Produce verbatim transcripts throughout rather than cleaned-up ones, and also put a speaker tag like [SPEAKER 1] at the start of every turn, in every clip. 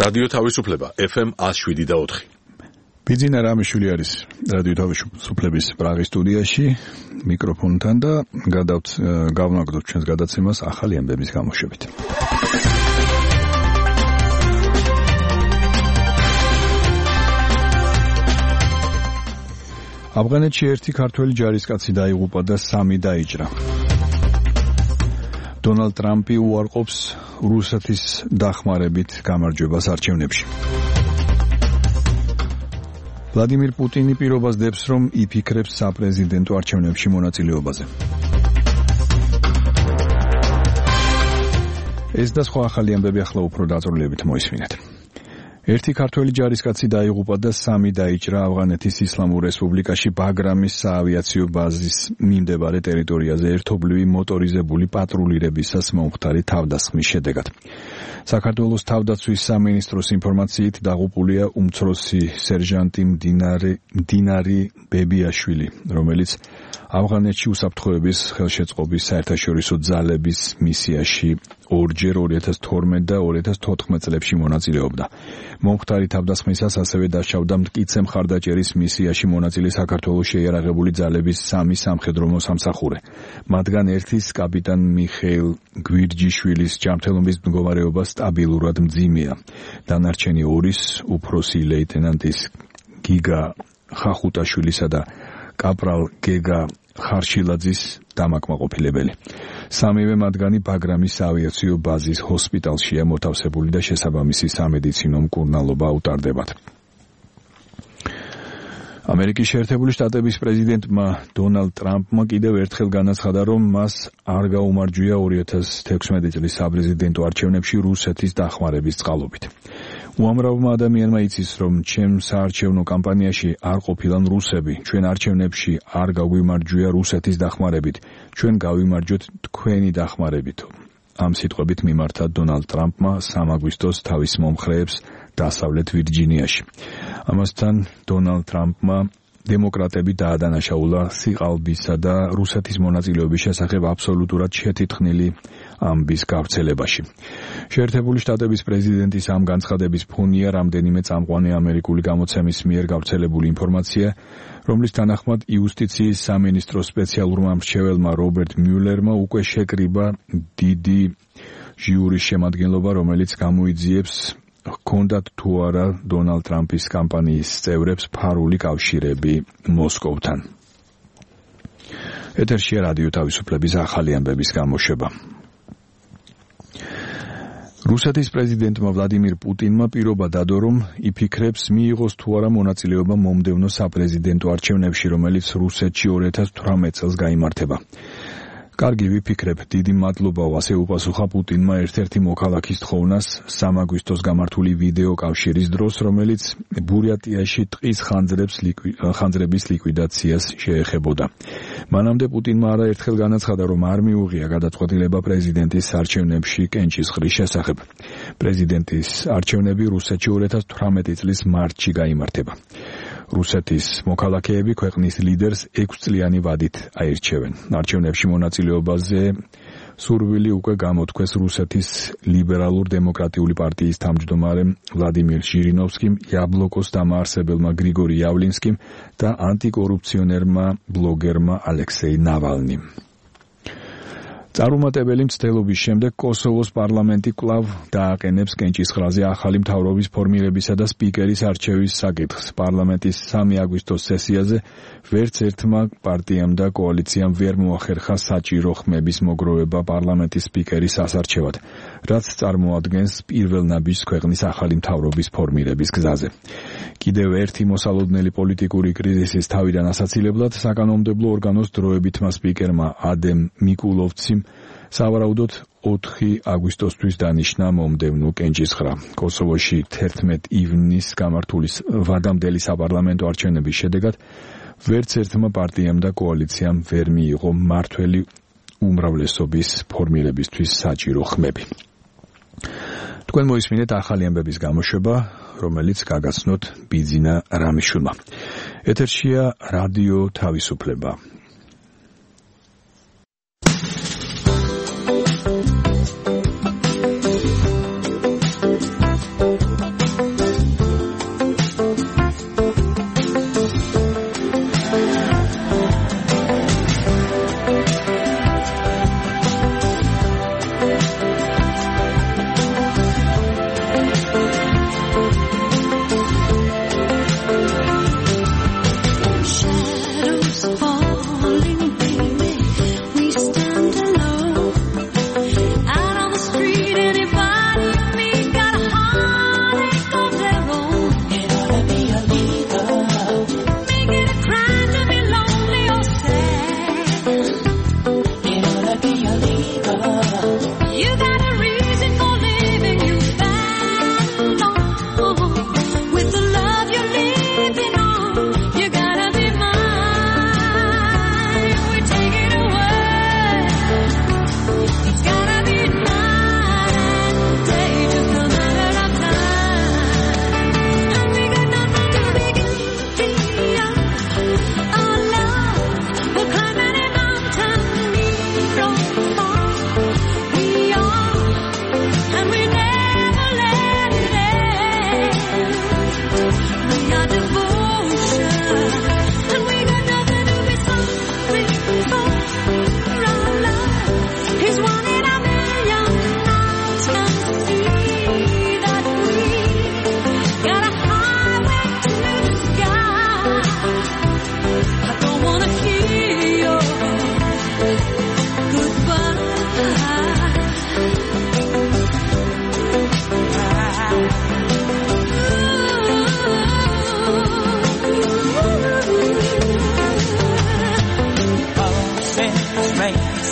[SPEAKER 1] რადიო თავისუფლება ეფ ემ one oh seven და four.
[SPEAKER 2] ბიძინა რამიშვილი არის რადიო თავისუფლების პრაღის სტუდიაში მიკროფონთან და გავნაგდოთ ჩვენს გადაცემას ახალი ამბების გამოშვებით. ავღანეთში ერთი ქართველი ჯარისკაცი დაიღუპა და სამი დაიჭრა. დონალდ ტრამპი უარყოფს რუსეთის დახმარებით გამარჯვებას არჩევნებში. ვლადიმირ პუტინი პირობას დებს, რომ იფიქრებს საპრეზიდენტო არჩევნებში მონაწილეობაზე. ეს და სხვა ახალი ამბები ახლა უფრო დაწვრილებით მოისმინეთ. ერთი ქართველი ჯარისკაცი დაიღუპა და სამი დაიჭრა ავღანეთის ისლამურ რესპუბლიკაში ბაგრამის საავიაციო ბაზის მიმდებარე ტერიტორიაზე ერთობლივი მოტორიზებული პატრულირებისას მომხდარი თავდასხმის შედეგად. საქართველოს თავდაცვის სამინისტროს ინფორმაციით დაღუპულია უმცროსი სერჟანტი მდინარი ბებიაშვილი, რომელიც ავღანეთში უსაფრთხოების ხელშეწყობის საერთაშორისო ძალების მისიაში ორჯერ ორი ათას თორმეტ და ორი ათას თოთხმეტ წლებში მონაწილეობდა. მომხდარი თავდასხმისას ასევე დაშავდა მტკიცე მხარდაჭერის მისიაში მონაწილე საქართველოს შეიარაღებული ძალების სამი სამხედრო მოსამსახურე. მათგან ერთის კაპიტან მიხეილ გვირჯიშვილის ჯანმრთელობის მდგომარეობა სტაბილურად მძიმეა. დანარჩენი ორის უფროსი ლეიტენანტის გიგა ხახუტაშვილისა და კაპრალ გეგა ხარშილაძის დამაკმაყოფილებელი. სამივე მათგანი ბაგრამის საავიაციო ბაზის ჰოსპიტალშია მოთავსებული და შესაბამისი სამედიცინო მკურნალობა უტარდებათ. ამერიკის შეერთებული შტატების პრეზიდენტმა დონალდ ტრამპმა კიდევ ერთხელ განაცხადა, რომ მას არ გაუმარჯვია ორი ათას თექვსმეტი წლის საპრეზიდენტო არჩევნებში რუსეთის დახმარების წყალობით. უამრავმა ადამიანმა იცის, რომ ჩემ საარჩევნო კამპანიაში არ ყოფილან რუსები, ჩვენ არჩევნებში არ გაგვიმარჯვია რუსეთის დახმარებით, ჩვენ გავიმარჯვეთ თქვენი დახმარებით. ამ სიტყვებით მიმართა დონალდ ტრამპმა სამ აგვისტოს თავის მომხრეებს დასავლეთ ვირჯინიაში. ამასთან დონალდ ტრამპმა დემოკრატები დაადანაშაულა სიყალბისა და რუსეთის მონაწილეობის შესახებ აბსოლუტურად შეთითხნილი ამბის გავრცელებაში. შეერთებული შტატების პრეზიდენტის ამ განცხადების ფონია რამდენიმე წამყვანი ამერიკული გამოცემის მიერ გავრცელებული ინფორმაცია, რომლის თანახმად იუსტიციის სამინისტროს სპეციალურმა მრჩეველმა რობერტ მიულერმა უკვე შეკრიბა დიდი ჟიურის შემადგენლობა, რომელიც გამოიძიებს ჰქონდათ თუ არა დონალდ ტრამპის კამპანიის წევრებს ფარული კავშირები მოსკოვთან. ეთერშია რადიო თავისუფლების ახალი ამბების გამოშვება. რუსეთის პრეზიდენტმა ვლადიმირ პუტინმა პირობა დადო, რომ იფიქრებს მიიღოს თუ არა მონაწილეობა მომდევნო საპრეზიდენტო არჩევნებში, რომელიც რუსეთში ორი ათას თვრამეტ წელს გაიმართება. კარგი ვიფიქრებ, დიდი მადლობაო, ასე უპასუხა პუტინმა ერთ-ერთი მოქალაქის თხოვნას სამ აგვისტოს გამართული ვიდეო კავშირის დროს, რომელიც ბურიატიაში ტყის ხანძრების ლიკვიდაციას შეეხებოდა. მანამდე პუტინმა არაერთხელ განაცხადა, რომ არ მიუღია გადაწყვეტილება პრეზიდენტის არჩევნებში კენჭისყრის შესახებ. პრეზიდენტის არჩევნები რუსეთში ორი ათას თვრამეტი წლის მარტში გაიმართება. რუსეთის მოქალაქეები ქვეყნის ლიდერს ექვსწლიანი ვადით აირჩევენ. არჩევნებში მონაწილეობაზე სურვილი უკვე გამოთქვეს რუსეთის ლიბერალურ დემოკრატიული პარტიის თავმჯდომარემ ვლადიმირ ჟირინოვსკიმ, იაბლოკოს დამაარსებელმა გრიგორი იავლინსკიმ და ანტიკორუფციონერმა ბლოგერმა ალექსეი ნავალნიმ. წარუმატებელი მცდელობის შემდეგ კოსოვოს პარლამენტი კვლავ დააყენებს კენჭისყრაზე ახალი მთავრობის ფორმირებისა და სპიკერის არჩევის საკითხს. პარლამენტის სამი აგვისტოს სესიაზე ვერც ერთმა პარტიამ და კოალიციამ ვერ მოახერხა საჭირო ხმების მოგროვება პარლამენტის სპიკერის ასარჩევად, რაც წარმოადგენს პირველ ნაბიჯს ქვეყნის ახალი მთავრობის ფორმირების გზაზე. კიდევ ერთი მოსალოდნელი პოლიტიკური კრიზისის თავიდან ასაცილებლად საკანონმდებლო ორგანოს დროებითმა სპიკერმა ადემ მიკულოვციმ სავარაუდოდ ოთხი აგვისტოსთვის დანიშნა მომდევნო კენჭისყრა. კოსოვოში თერთმეტ ივნისს გამართული ვადამდელი საპარლამენტო არჩევნების შედეგად ვერც ერთმა პარტიამ და კოალიციამ ვერ მიიღო მმართველი უმრავლესობის ფორმირებისთვის საჭირო ხმები. თქვენ მოისმინეთ ახალი ამბების გამოშვება, რომელიც გაგაცნოთ ბიძინა რამიშვილმა. ეთერშია რადიო თავისუფლება.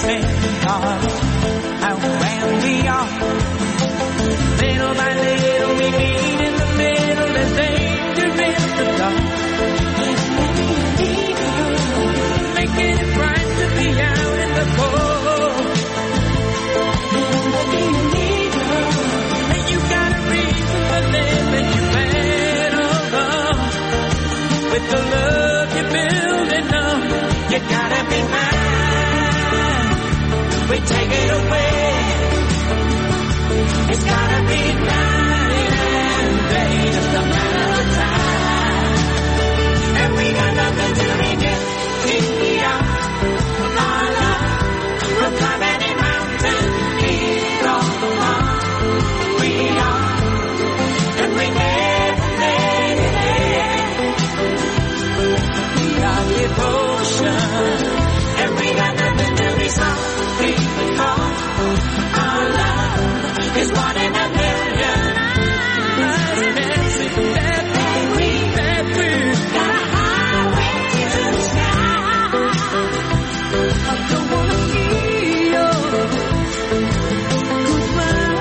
[SPEAKER 3] everything are and when we are. Little by little we meet in the middle. There's danger in the dark. Making it bright to be out in the cold. And you got a reason for living. You better love with the love you're building up. You gotta be mine. We take it away. It's gotta be night and day, just a matter of time. And we got nothing to regret. We are our love. We'll climb any mountain, lead on we are, and we never let it end. We got devotion, and we got nothing to be sorry for. Our love is one in a million. And we, and we got a highway to the sky. I don't wanna feel goodbye.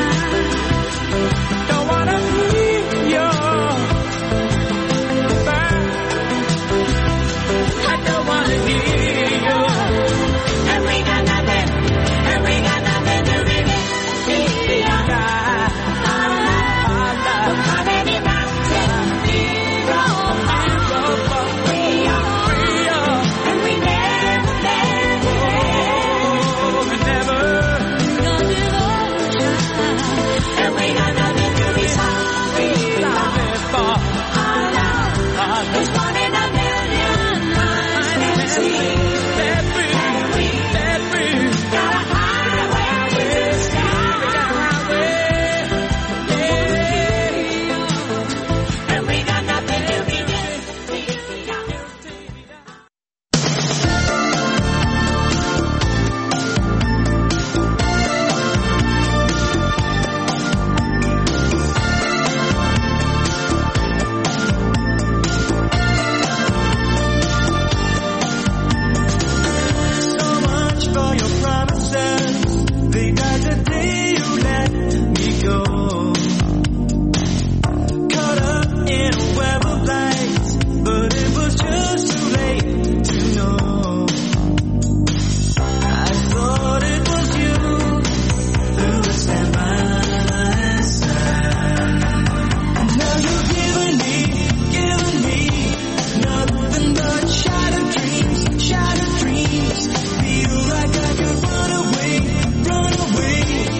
[SPEAKER 3] Don't wanna feel goodbye. I don't wanna hear you. And we got nothing, and we got nothing to regret. We are our love, how many mountains we roll, we are, and we never let it end. Never. Got devotion, and we got nothing to be sorry for. Our love is one in a million. And we, and we got a highway to the sky. And we got nothing to be done. So much for your promises. They died the day you let me go. Caught up in a web of lights, but it was just too late to know. I thought it was you who would stand by my side. Now you've given me, given me nothing but shattered dreams, shattered dreams. Feel like I could run away, run away.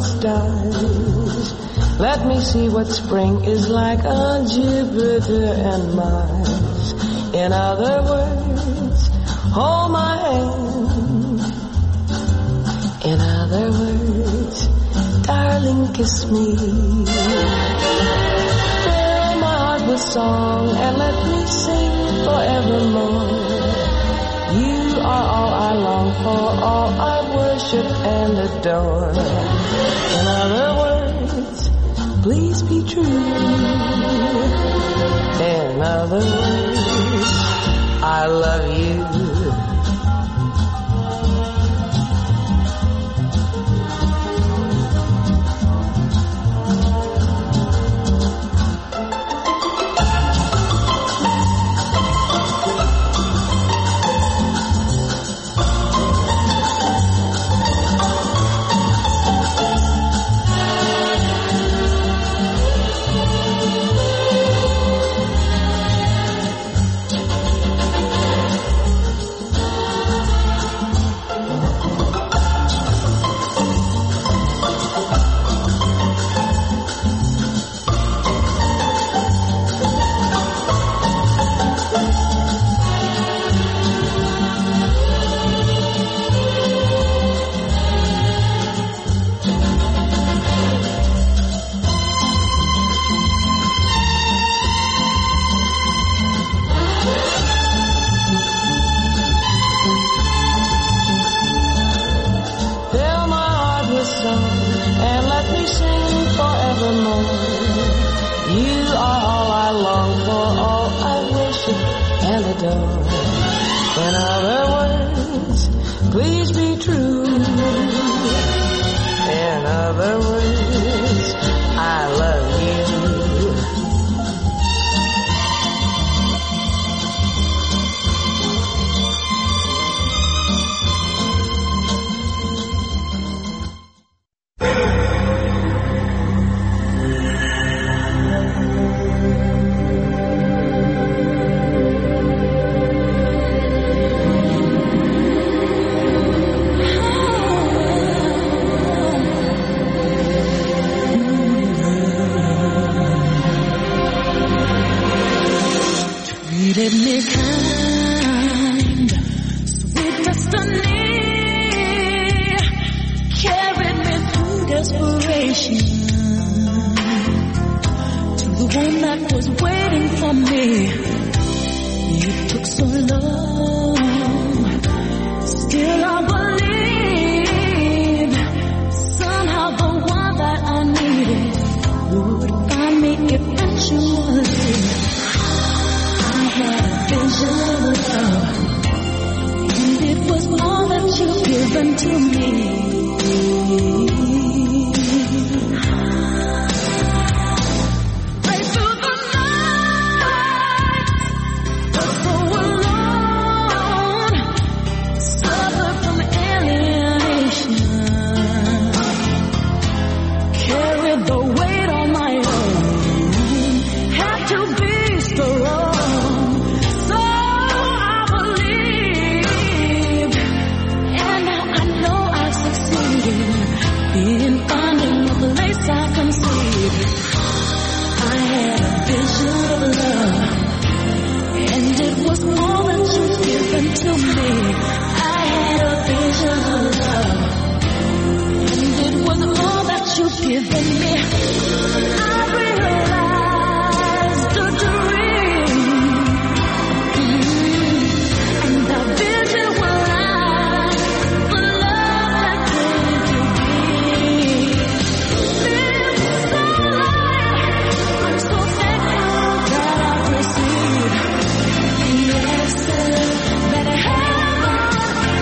[SPEAKER 4] stars. Let me see what spring is like on Jupiter and Mars. In other words, hold my hand. In other words, darling, kiss me. Fill my heart with song and let me sing forevermore. You are all I long for, all I worship and adore. In other words, please be true. In other words, I love you.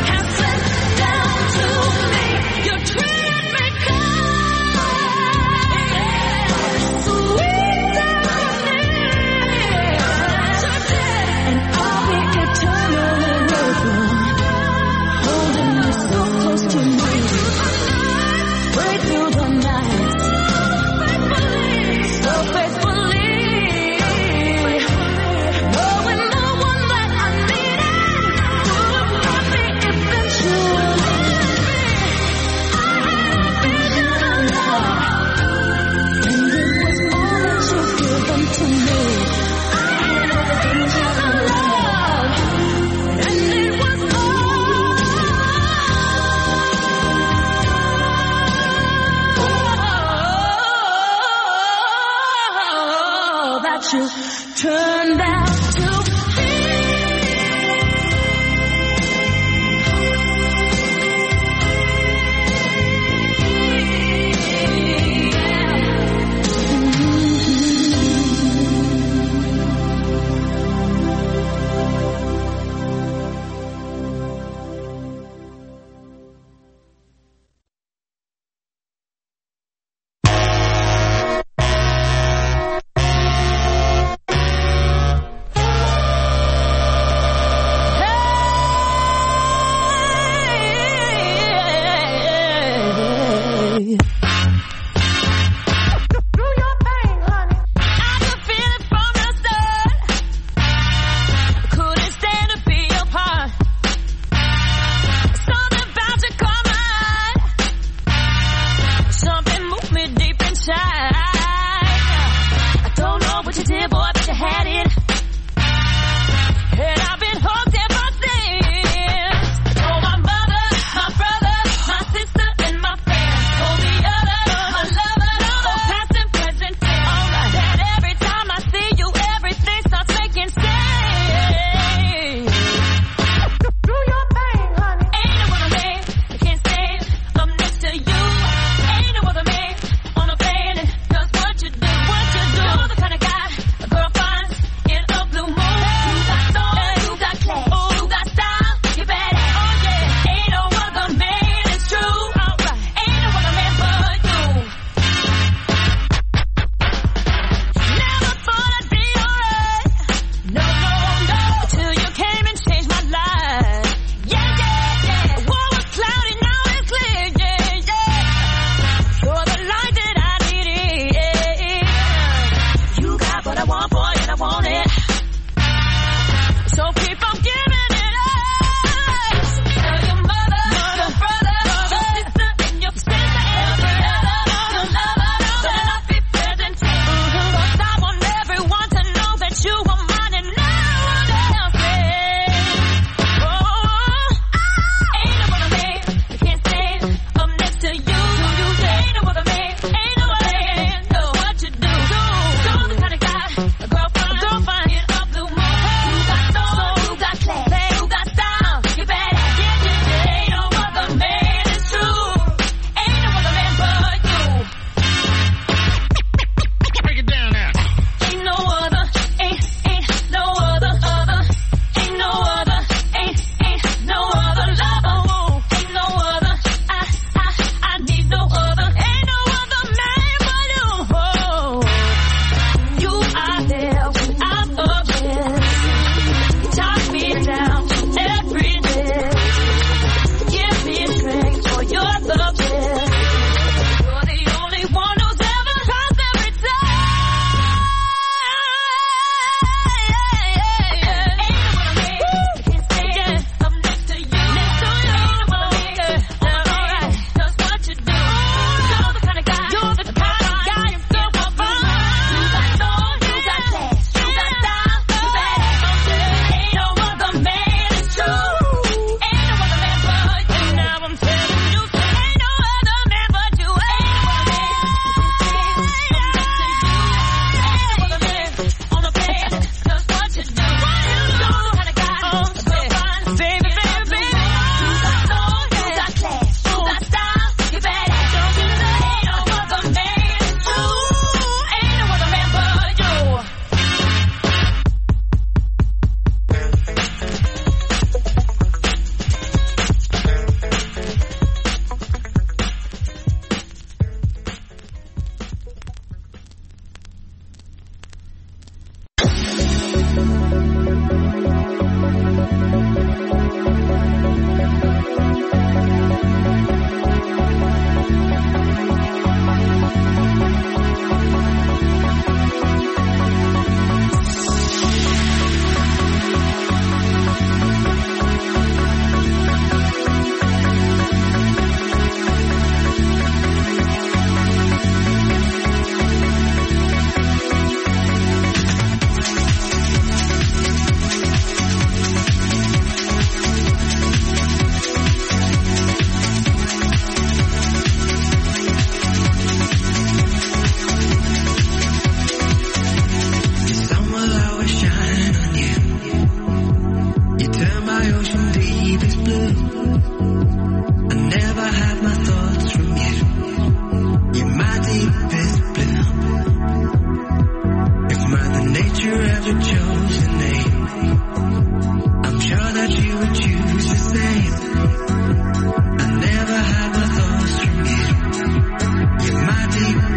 [SPEAKER 3] Treat me kind. what you turned out to be.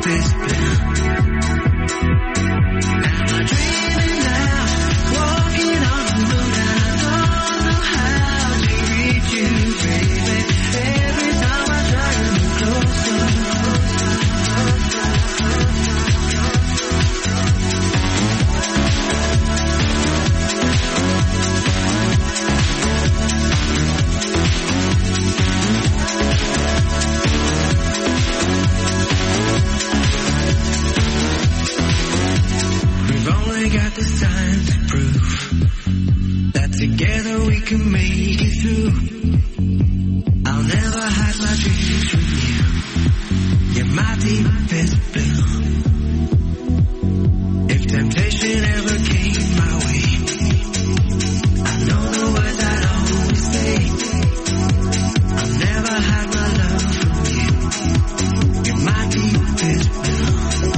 [SPEAKER 5] it's been. Am I dreaming now, walking on the moon, and I don't know how to reach you, baby. Every time I try to move closer, got this time to prove that together we can make it through. I'll never hide my dreams from you. You're my deepest blue. If temptation ever came my way, I know the words I'd always say. I'll never hide my love from you. You're my deepest blue.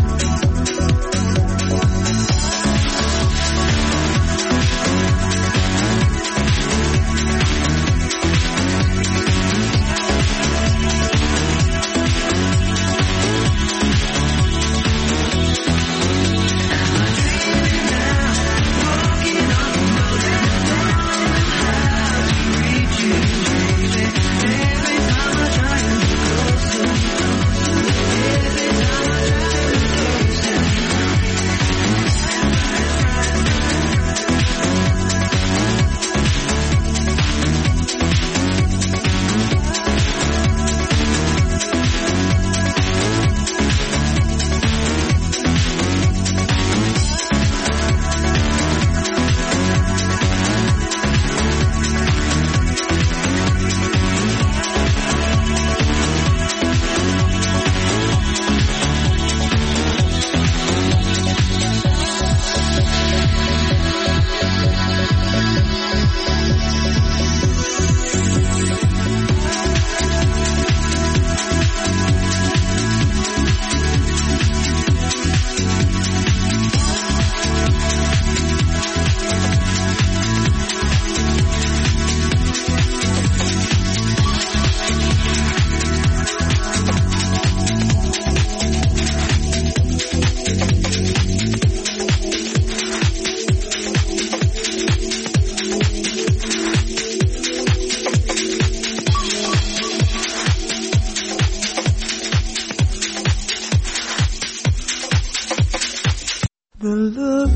[SPEAKER 4] The look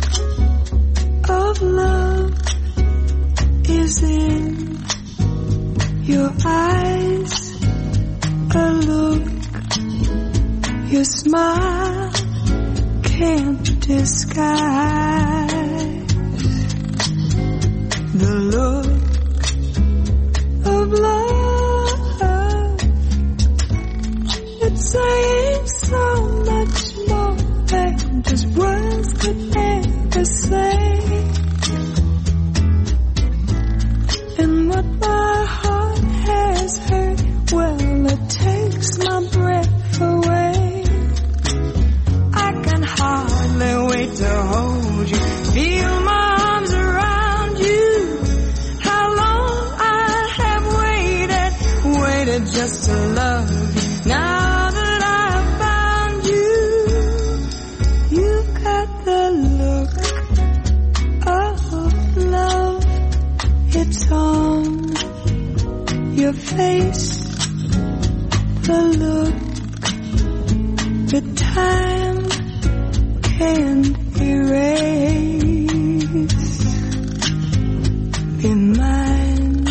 [SPEAKER 4] of love is in your eyes, a look your smile can't disguise. The look of love, it's saying so much more than just words could ever say. And what my heart has heard, well, it takes my breath away. I can hardly wait to hold you, feel my arms around you. How long I have waited, waited just to love you. Now that I've found you, you've got the look of love. It's on your face, the look that time can't erase. Be mine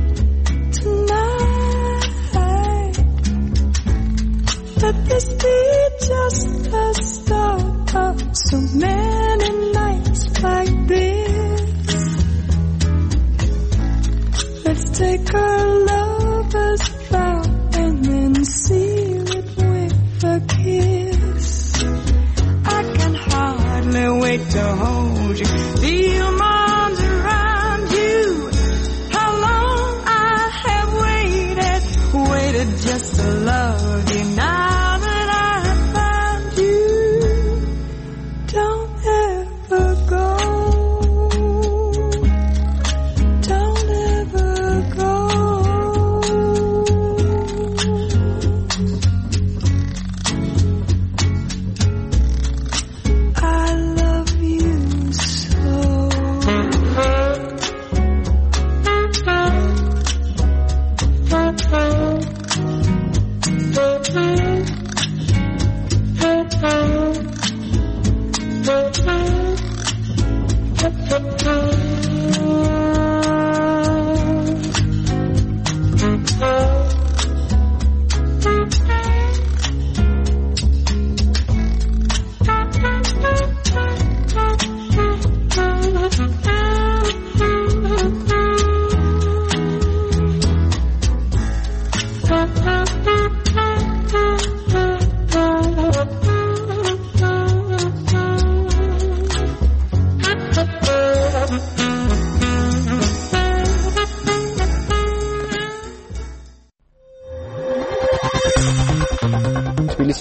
[SPEAKER 4] tonight. Let this be just the start of so many nights like this. Let's take our lover's vow and then seal it with a kiss. I can hardly wait to hold you, feel my arms around you. How long I have waited, waited just to love you. Now that I have found you, don't ever go. Don't ever go.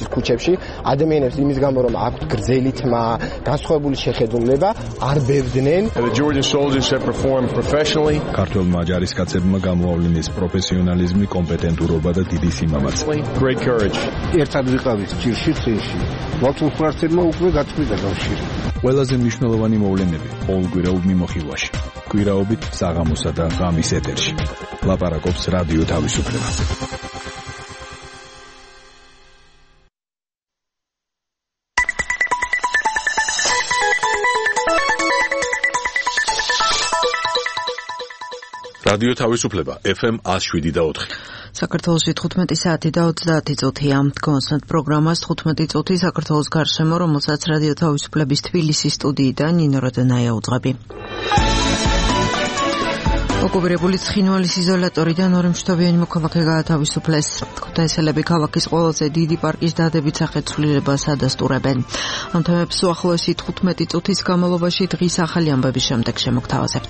[SPEAKER 6] ქუჩებში ადამიანებს იმის გამო რომ აქვთ გრძელი თმა, განსხვავებული შეხედულება, არ ბევდნენ.
[SPEAKER 7] The Georgian soldiers have performed professionally.
[SPEAKER 2] ქართველმა ჯარისკაცებმა გამოავლინეს პროფესიონალიზმი, კომპეტენტურობა და დიდი სიმამაცე.
[SPEAKER 7] Great courage.
[SPEAKER 8] ერთად ვიყავით ჭირში წინში. მათულხარცებმა უკვე გაწყვიტა კავშირი.
[SPEAKER 2] ყველაზე მნიშვნელოვანი მოვლენები ყოველკვირეულ მიმოხილვაში. კვირაობით საღამოსა და ღამის ეთერში. ლაპარაკობს რადიო თავისუფლება.
[SPEAKER 1] რადიო თავისუფლება F M one oh seven და four.
[SPEAKER 9] საქართველოში თხუთმეტი საათი და ოცდაათი წუთია. გონსნათ პროგრამას თხუთმეტი წუთი საქართველოს გარშემო, რომელსაც რადიო თავისუფლების თბილისის სტუდიიდან ნინო როდენაია უძღვები. ოკუპირებული ცხინვალის იზოლატორიდან ორი მშვიდობიანი მოქალაქე გაათავისუფლეს. ქუთაისელები ქალაქის ყველაზე დიდი პარკის დადებით სახეცვლილებას ადასტურებენ. ამ თემებს უახლოესი თხუთმეტი წუთის განმავლობაში დღის ახალი ამბების შემდეგ შემოგთავაზებთ.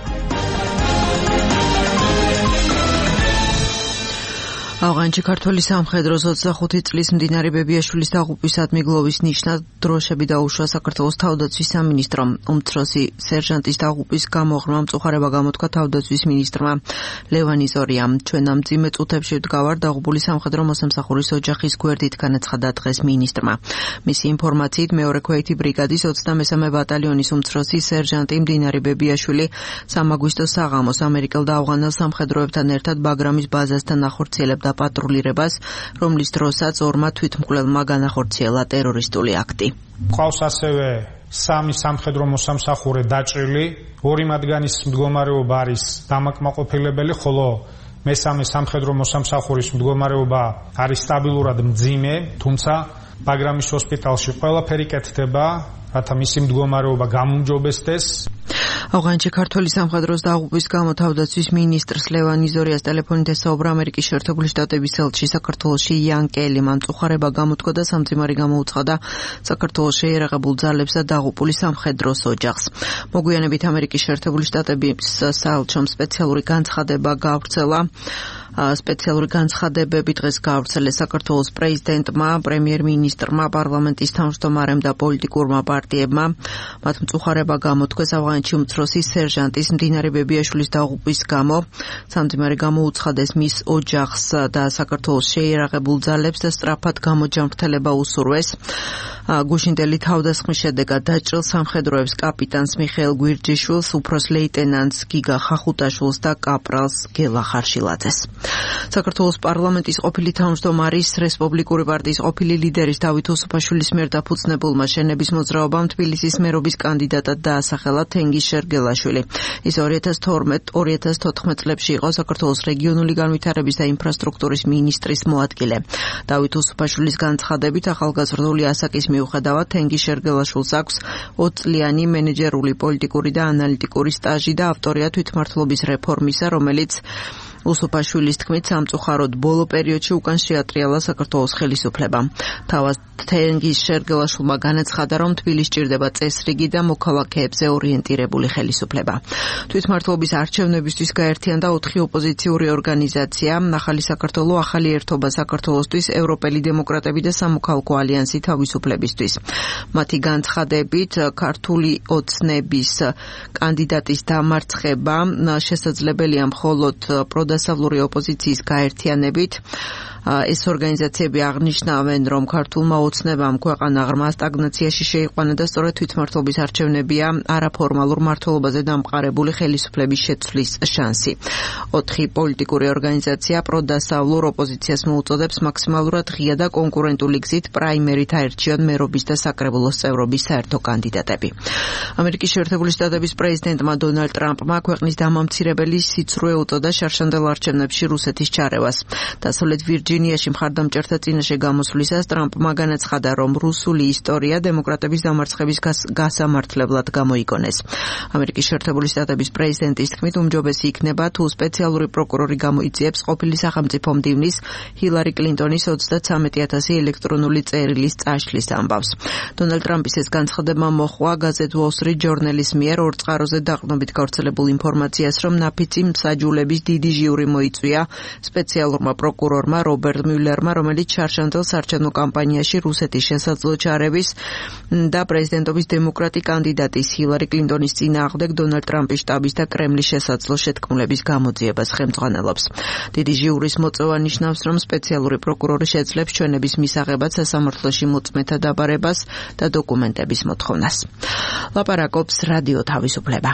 [SPEAKER 9] ავღანეთში ქართველი სამხედროს ოცდახუთი წლის მდინარე ბებიაშვილის დაღუპვისადმი გლოვის ნიშნად დროშები დაუშვა საქართველოს თავდაცვის სამინისტრომ. უმცროსი სერჟანტის დაღუპვის გამო ღრმა მწუხარება გამოთქვა თავდაცვის მინისტრმა ლევან იზორიამ. ჩვენ ამ მძიმე წუთებში ვდგავარ დაღუპული სამხედრო მოსამსახურის ოჯახის გვერდით, განაცხადა დღეს მინისტრმა. მისი ინფორმაციით მეორე ქვეითი ბრიგადის ოცდამესამე ბატალიონის უმცროსი სერჟანტი მდინარე ბებიაშვილი სამ აგვისტოს საღამოს ამერიკელ და ავღანელ სამხედროებთან ერთად ბაგრამის ბაზასთან ახორციელებდა პატრულირებას, რომლის დროსაც ორმა თვითმკვლელმა განახორციელა ტერორისტული აქტი.
[SPEAKER 10] ყავს ასევე სამი სამხედრო მოსამსახურე დაჭრილი, ორი მათგანის მდგომარეობა არის დამაკმაყოფილებელი, ხოლო მესამე სამხედრო მოსამსახურის მდგომარეობა არის სტაბილურად მძიმე, თუმცა ბაგრამის ჰოსპიტალში ყველაფერი კეთდება, რათა მისი მდგომარეობა გამუმჯობესდეს.
[SPEAKER 9] ავღანეთში ქართველი სამხედროს დაღუპვის გამო თავდაცვის მინისტრს ლევან იზორიას ტელეფონით ესაუბრა ამერიკის შეერთებული შტატების ელჩი საქართველოში იან კელი. მან მწუხარება გამოთქვა და სამძიმარი გამოუცხადა საქართველოს შეიარაღებულ ძალებს და დაღუპული სამხედროს ოჯახს. მოგვიანებით ამერიკის შეერთებული შტატების საელჩომ სპეციალური განცხადება გაავრცელა. სპეციალური განცხადებები დღეს გაავრცელეს საქართველოს პრეზიდენტმა, პრემიერ-მინისტრმა, პარლამენტის თავმჯდომარემ და პოლიტიკურმა პარტიებმა. მათ მწუხარება გამოთქვეს ავღანეთში უმცროსი სერჟანტის მდინარე ბებიაშვილის დაღუპვის გამო. სამძიმარი გამოუცხადეს მის ოჯახს და საქართველოს შეიარაღებულ ძალებს და სწრაფად გამოჯანმრთელება უსურვეს. გუშინდელი თავდასხმის შედეგად დაჭრილ სამხედროებს კაპიტანს მიხეილ გვირჯიშვილს, უფროს ლეიტენანტს გიგა ხახუტაშვილს და კაპრალს გელა ხარშილაძეს. საქართველოს პარლამენტის ყოფილი თავმჯდომარის, რესპუბლიკური პარტიის ყოფილი ლიდერის დავით უსუფაშვილის მიერ დაფუძნებულმა შენების მოძრაობამ თბილისის მერობის კანდიდატად დაასახელა თენგიზ შერგელაშვილი. ის ორი ათას თორმეტ ორი ათას თოთხმეტ წლებში იყო საქართველოს რეგიონული განვითარების და ინფრასტრუქტურის მინისტრის მოადგილე. დავით უსუფაშვილის განცხადებით, ახალგაზრდული ასაკის მიუხედავად თენგიზ შერგელაშვილს აქვს ოცწლიანი მენეჯერული, პოლიტიკური და ანალიტიკური სტაჟი და ავტორია თვითმმართველობის რეფორმისა, რომელიც უსუფაშვილის თქმით სამწუხაროდ ბოლო პერიოდში უკან შეატრიალა საქართველოს ხელისუფლებამ. თავად თენგიზ შერგელაშვილმა განაცხადა, რომ თბილისს ჭირდება წესრიგი და მოქალაქეებზე ორიენტირებული ხელისუფლება. თვითმმართველობის არჩევნებისთვის გაერთიანდა ოთხი ოპოზიციური ორგანიზაცია: ახალი საქართველო, ახალი ერთობა საქართველოსთვის, ევროპელი დემოკრატები და სამოქალაქო ალიანსი თავისუფლებისთვის. მათი განცხადებით, ქართული ოცნების კანდიდატის დამარცხება შესაძლებელია მხოლოდ პროდასავლური ოპოზიციის გაერთიანებით. ეს ორგანიზაციები აღნიშნავენ, რომ ქართულმა ოცნებამ ქვეყანა ღრმა სტაგნაციაში შეიყვანა და სწორედ თვითმმართველობის არჩევნებია არაფორმალურ მმართველობაზე დამყარებული ხელისუფლების შეცვლის შანსი. ოთხი პოლიტიკური ორგანიზაცია პროდასავლურ ოპოზიციას მოუწოდებს მაქსიმალურად ღია და კონკურენტული გზით პრაიმერით აერჩიონ მერობის და საკრებულოს წევრობის საერთო კანდიდატები. ამერიკის შეერთებული შტატების პრეზიდენტმა დონალდ ტრამპმა ქვეყნის დამამცირებელი სიცრუე უწოდა შარშანდელ არჩევნებში რუსეთის ჩარევას. დასავლეთ ვირჯინიაში მხარდამჭერთა წინაშე გამოსვლისას ტრამპმა განაცხადა, რომ რუსული ისტორია დემოკრატების დამარცხების გასამართლებლად გამოიგონეს. ამერიკის შეერთებული შტატების პრეზიდენტის თქმით, უმჯობესი იქნება თუ სპეციალური პროკურორი გამოიწიებს ყოფილი სახელმწიფო მდივნის ჰილარი კლინტონის ოცდათვრამეტი ათასი ელექტრონული წერილის წაშლის ამბავს. დონალდ ტრამპის ეს განცხადება მოჰყვა გაზეთ Wall Street Journal-ის მიერ ორ წყაროზე დაყრდნობით გავრცელებულ ინფორმაციას, რომ ნაფიცი მსაჯულების დიდი ჟიური მოიწვია სპეციალურმა პროკურორმა რობერტ მიულერმა, რომელიც შარშანდელ საარჩევნო კამპანიაში რუსეთის შესაძლო ჯარების და პრეზიდენტობის დემოკრატი კანდიდატის ჰილარი კლინტონის წინააღმდეგ დონალდ ტრამპის შტაბის და კრემლის შესაძლო შეთქმულების გამოძიებას ხელმძღვანელობს. დიდი ჟიურის მოწვევა ნიშნავს, რომ სპეციალური პროკურორი შეძლებს ჩვენების მისაღებად სასამართლოში მოწმეთა დაბარებას და დოკუმენტების მოთხოვნას. ლაპარაკობს რადიო თავისუფლება.